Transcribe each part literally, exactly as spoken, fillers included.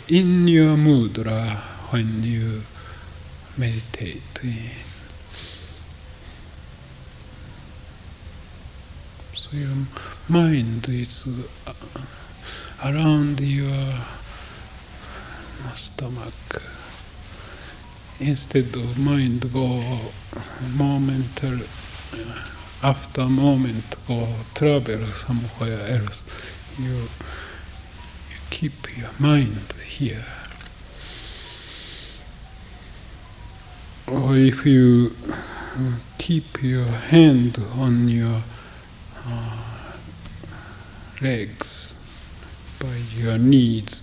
in your mudra when you meditate. So your mind is around your stomach. Instead of mind go momental, after a moment go travel somewhere else, you, you keep your mind here. Or if you keep your hand on your uh, legs by your knees,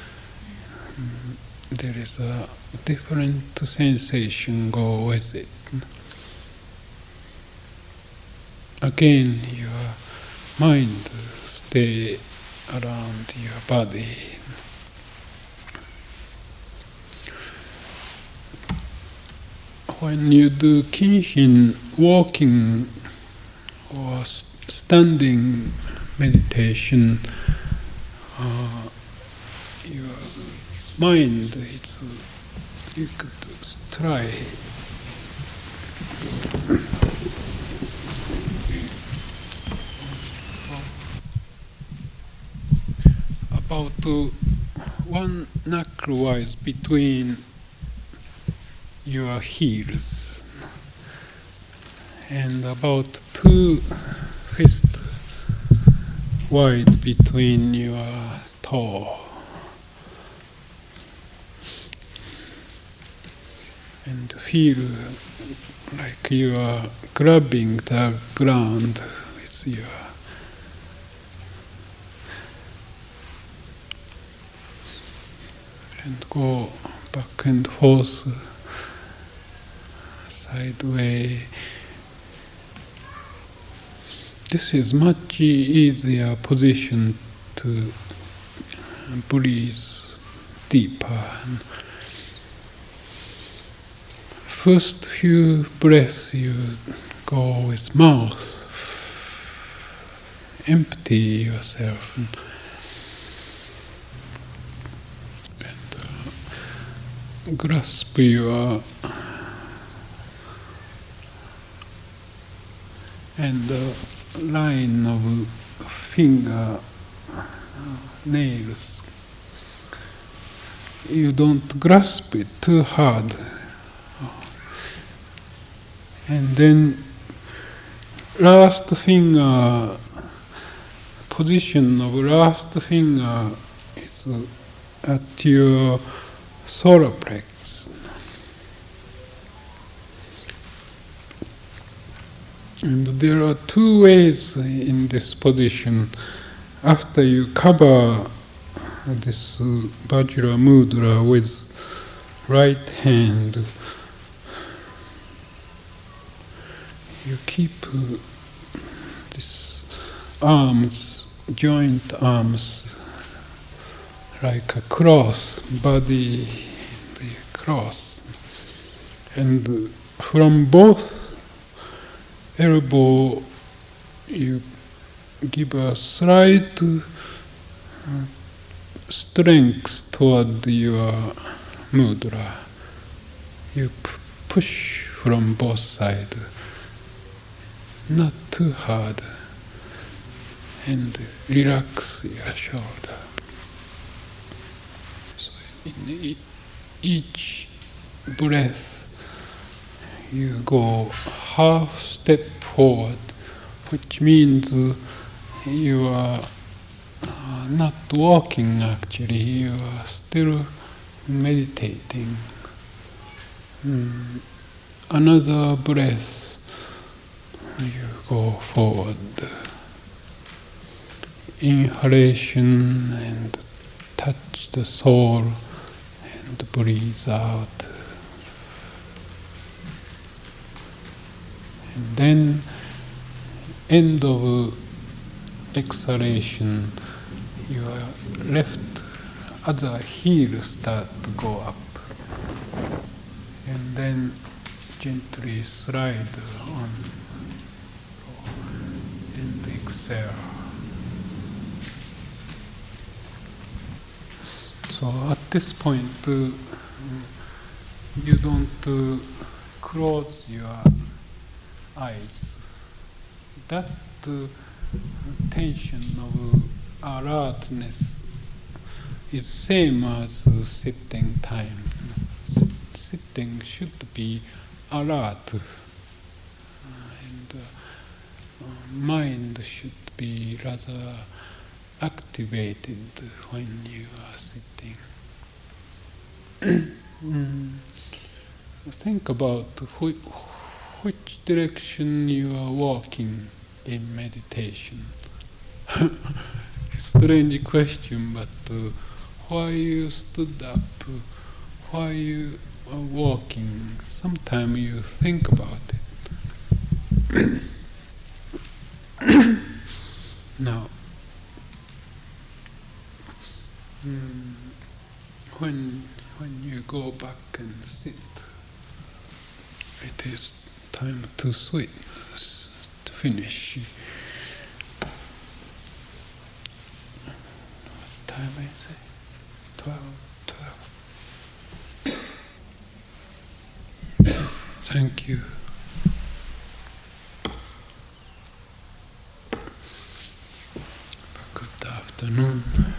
there is a different sensation go with it. Again, your mind stay around your body. When you do Kinshin walking or standing meditation, uh, your mind, it's, you could try about uh, one knuckle wise between your heels and about two fists wide between your toe. And feel like you are grabbing the ground with your and go back and forth, sideways. This is much easier position to breathe deeper. First few breaths you go with mouth, empty yourself, and, and uh, grasp your and the line of finger nails. You don't grasp it too hard. And then last finger, position of last finger is at your solar plexus. And there are two ways in this position. After you cover this Vajra Mudra with right hand, you keep uh, these arms, joint arms, like a cross, body, the cross. And uh, from both elbow, you give a slight uh, strength toward your mudra. You p- push from both sides. Not too hard, and relax your shoulder. So in each breath, you go half step forward, which means you are not walking actually, you are still meditating. Mm. Another breath, you go forward. Inhalation and touch the soul and breathe out. And then end of exhalation, your left other heel start to go up. And then gently slide on and exhale. So at this point, uh, you don't uh, close your eyes. That uh, tension of alertness is same as uh, sitting time. S- sitting should be alert, uh, and uh, uh, mind should be rather activated when you are sitting. mm. Think about whi- which direction you are walking in meditation. Strange question, but uh, why you stood up, uh, why you are walking, sometimes you think about it. Now, mm, when when you go back and sit, it is time to switch, to finish. What time is it? Twelve. Twelve. Thank you. Good afternoon.